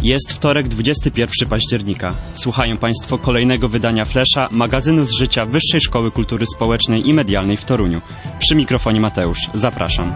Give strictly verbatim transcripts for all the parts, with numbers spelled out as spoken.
Jest wtorek, dwudziestego pierwszego października. Słuchają Państwo kolejnego wydania Flesza, magazynu z życia Wyższej Szkoły Kultury Społecznej i Medialnej w Toruniu. Przy mikrofonie Mateusz. Zapraszam.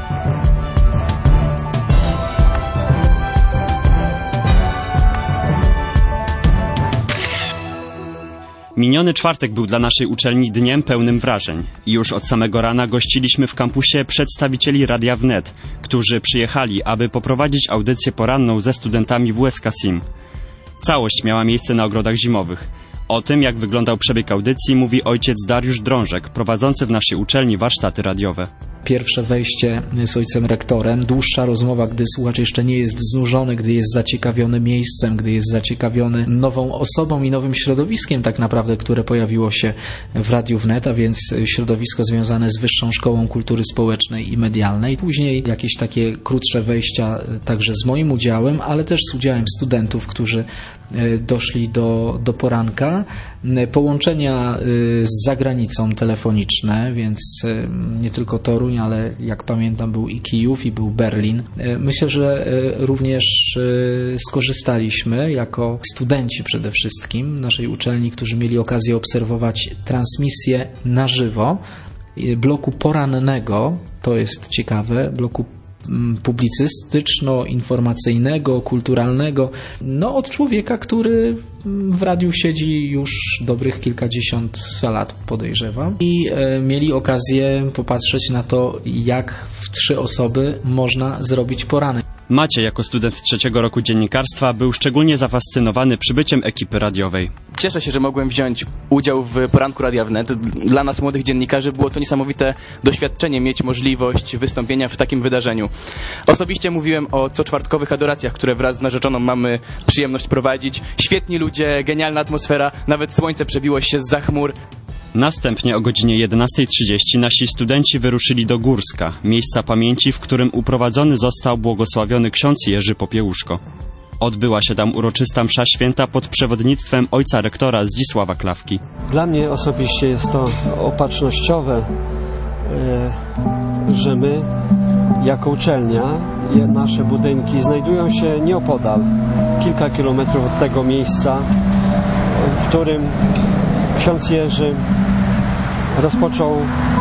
Miniony czwartek był dla naszej uczelni dniem pełnym wrażeń. Już od samego rana gościliśmy w kampusie przedstawicieli Radia Wnet, którzy przyjechali, aby poprowadzić audycję poranną ze studentami W S K S I M. Całość miała miejsce na ogrodach zimowych. O tym, jak wyglądał przebieg audycji, mówi ojciec Dariusz Drążek, prowadzący w naszej uczelni warsztaty radiowe. Pierwsze wejście z ojcem rektorem, dłuższa rozmowa, gdy słuchacz jeszcze nie jest znużony, gdy jest zaciekawiony miejscem, gdy jest zaciekawiony nową osobą i nowym środowiskiem tak naprawdę, które pojawiło się w Radiu Wnet, a więc środowisko związane z Wyższą Szkołą Kultury Społecznej i Medialnej. Później jakieś takie krótsze wejścia także z moim udziałem, ale też z udziałem studentów, którzy doszli do, do poranka. Połączenia z zagranicą telefoniczne, więc nie tylko Toruń, ale jak pamiętam był i Kijów, i był Berlin. Myślę, że również skorzystaliśmy jako studenci przede wszystkim naszej uczelni, którzy mieli okazję obserwować transmisję na żywo bloku porannego, to jest ciekawe, bloku publicystyczno-informacyjnego, kulturalnego, no od człowieka, który w radiu siedzi już dobrych kilkadziesiąt lat, podejrzewam. I e, mieli okazję popatrzeć na to, jak w trzy osoby można zrobić poranek. Maciej, jako student trzeciego roku dziennikarstwa, był szczególnie zafascynowany przybyciem ekipy radiowej. Cieszę się, że mogłem wziąć udział w poranku Radia Wnet. Dla nas, młodych dziennikarzy, było to niesamowite doświadczenie mieć możliwość wystąpienia w takim wydarzeniu. Osobiście mówiłem o coczwartkowych adoracjach, które wraz z narzeczoną mamy przyjemność prowadzić. Świetni ludzie, genialna atmosfera, nawet słońce przebiło się zza chmur. Następnie o godzinie jedenastej trzydzieści nasi studenci wyruszyli do Górska, miejsca pamięci, w którym uprowadzony został błogosławiony ksiądz Jerzy Popiełuszko. Odbyła się tam uroczysta msza święta pod przewodnictwem ojca rektora Zdzisława Klawki. Dla mnie osobiście jest to opatrznościowe, że my jako uczelnia, nasze budynki znajdują się nieopodal, kilka kilometrów od tego miejsca, w którym ksiądz Jerzy rozpoczął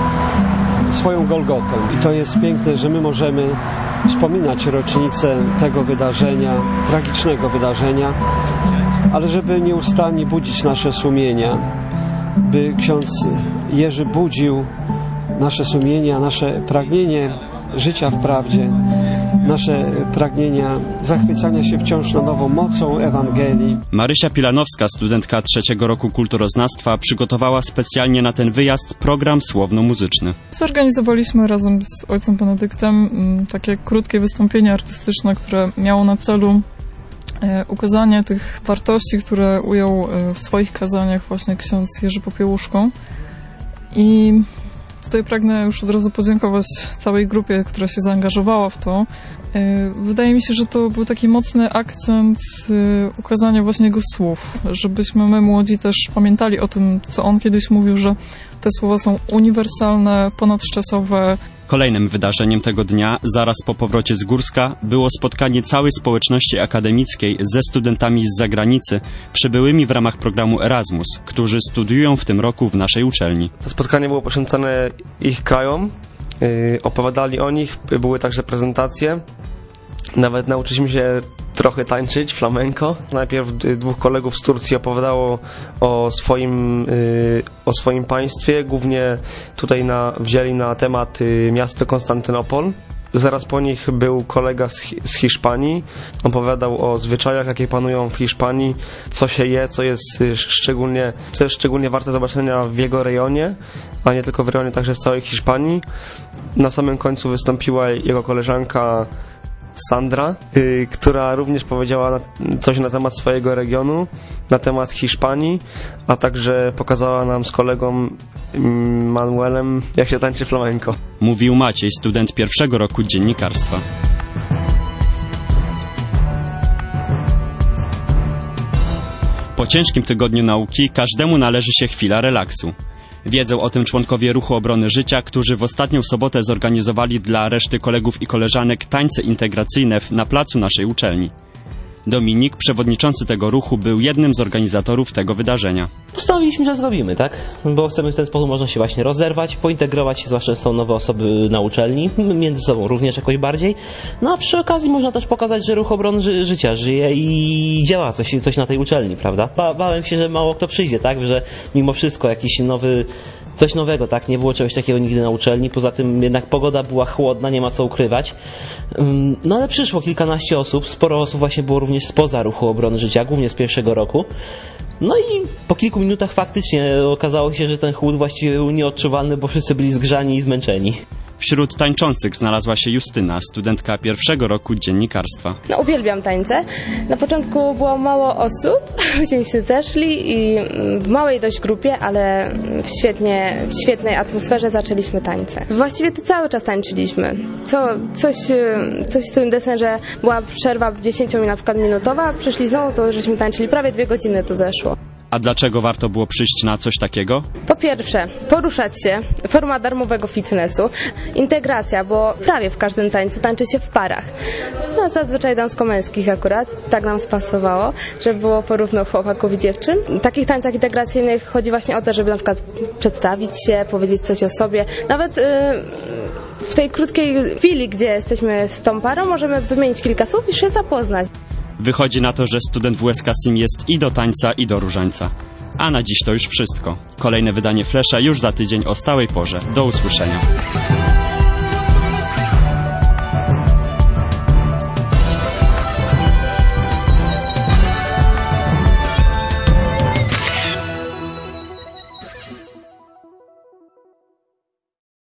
swoją Golgotę. I to jest piękne, że my możemy wspominać rocznicę tego wydarzenia, tragicznego wydarzenia, ale żeby nieustannie budzić nasze sumienia, by ksiądz Jerzy budził nasze sumienia, nasze pragnienie życia w prawdzie, nasze pragnienia zachwycania się wciąż na nowo mocą Ewangelii. Marysia Pilanowska, studentka trzeciego roku kulturoznawstwa, przygotowała specjalnie na ten wyjazd program słowno-muzyczny. Zorganizowaliśmy razem z ojcem Benedyktem takie krótkie wystąpienie artystyczne, które miało na celu ukazanie tych wartości, które ujął w swoich kazaniach właśnie ksiądz Jerzy Popiełuszko. I tutaj pragnę już od razu podziękować całej grupie, która się zaangażowała w to. Wydaje mi się, że to był taki mocny akcent ukazania właśnie jego słów, żebyśmy my młodzi też pamiętali o tym, co on kiedyś mówił, że te słowa są uniwersalne, ponadczasowe. Kolejnym wydarzeniem tego dnia, zaraz po powrocie z Górska, było spotkanie całej społeczności akademickiej ze studentami z zagranicy, przybyłymi w ramach programu Erasmus, którzy studiują w tym roku w naszej uczelni. To spotkanie było poświęcone ich krajom, yy, opowiadali o nich, były także prezentacje. Nawet nauczyliśmy się trochę tańczyć flamenco. Najpierw dwóch kolegów z Turcji opowiadało o swoim, yy, o swoim państwie, głównie tutaj na, wzięli na temat yy, miasto Konstantynopol. Zaraz po nich był kolega z, z Hiszpanii, opowiadał o zwyczajach, jakie panują w Hiszpanii, co się je, co jest szczególnie, co jest szczególnie warte zobaczenia w jego rejonie, a nie tylko w rejonie, także w całej Hiszpanii. Na samym końcu wystąpiła jego koleżanka Sandra, yy, która również powiedziała na, coś na temat swojego regionu, na temat Hiszpanii, a także pokazała nam z kolegą yy, Manuelem, jak się tańczy flamenco. Mówił Maciej, student pierwszego roku dziennikarstwa. Po ciężkim tygodniu nauki każdemu należy się chwila relaksu. Wiedzą o tym członkowie Ruchu Obrony Życia, którzy w ostatnią sobotę zorganizowali dla reszty kolegów i koleżanek tańce integracyjne na placu naszej uczelni. Dominik, przewodniczący tego ruchu, był jednym z organizatorów tego wydarzenia. Postanowiliśmy, że zrobimy, tak? Bo chcemy w ten sposób można się właśnie rozerwać, pointegrować się, zwłaszcza, że są nowe osoby na uczelni, między sobą również jakoś bardziej. No a przy okazji można też pokazać, że ruch obrony ży- życia żyje i działa coś, coś na tej uczelni, prawda? Ba- bałem się, że mało kto przyjdzie, tak? Że mimo wszystko jakiś nowy, coś nowego, tak? Nie było czegoś takiego nigdy na uczelni, poza tym jednak pogoda była chłodna, nie ma co ukrywać. No ale przyszło kilkanaście osób, sporo osób właśnie było również spoza ruchu obrony życia, głównie z pierwszego roku. No i po kilku minutach faktycznie okazało się, że ten chłód właściwie był nieodczuwalny, bo wszyscy byli zgrzani i zmęczeni. Wśród tańczących znalazła się Justyna, studentka pierwszego roku dziennikarstwa. No, uwielbiam tańce. Na początku było mało osób, później się zeszli i w małej dość grupie, ale w, świetnie, w świetnej atmosferze zaczęliśmy tańce. Właściwie to cały czas tańczyliśmy. Co, coś, coś w tym desen, że była przerwa dziesięcio na przykład minutowa, przyszli znowu, to żeśmy tańczyli prawie dwie godziny, to zeszło. A dlaczego warto było przyjść na coś takiego? Po pierwsze, poruszać się, forma darmowego fitnessu, integracja, bo prawie w każdym tańcu tańczy się w parach. No zazwyczaj damsko-męskich akurat, tak nam spasowało, żeby było porówno chłopaków i dziewczyn. W takich tańcach integracyjnych chodzi właśnie o to, żeby na przykład przedstawić się, powiedzieć coś o sobie. Nawet yy, w tej krótkiej chwili, gdzie jesteśmy z tą parą, możemy wymienić kilka słów i się zapoznać. Wychodzi na to, że student W S K S I M jest i do tańca, i do różańca. A na dziś to już wszystko. Kolejne wydanie Flesza już za tydzień o stałej porze. Do usłyszenia.